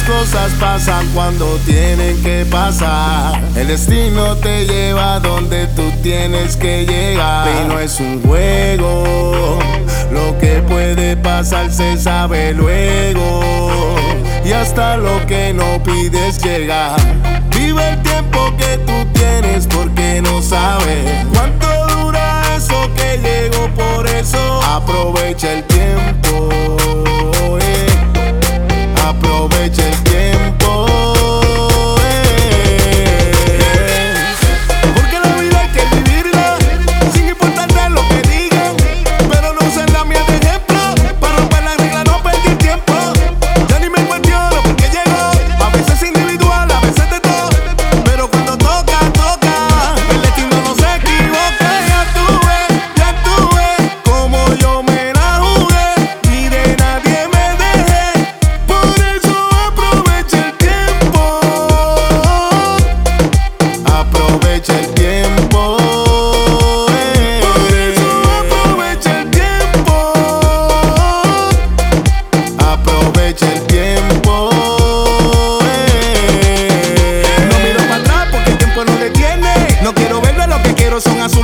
cosas pasan cuando tienen que pasar. El destino te lleva donde tú tienes que llegar. Y no es un juego, lo que puede pasar se sabe luego. Y hasta lo que no pides llega. Vive el tiempo que tú tienes porque no sabes cuánto dura eso que llegó. Por eso aprovecha el tiempo, aprovecha el tiempo, porque la vida hay que vivirla sin importarle lo que digan. Pero no usen la mía de ejemplo para romper la regla, no perder tiempo. Ya ni me cuestiono porque llego. A veces individual, a veces de todo, pero cuando toca, toca. El destino no se equivoca. Ya tuve como yo me la jugué y de nadie me dejé. Por eso aprovecha el tiempo, aprovecha el tiempo. Por eso aprovecha el tiempo, aprovecha el tiempo. No miro para atrás porque el tiempo no detiene. No quiero verlo, lo que quiero son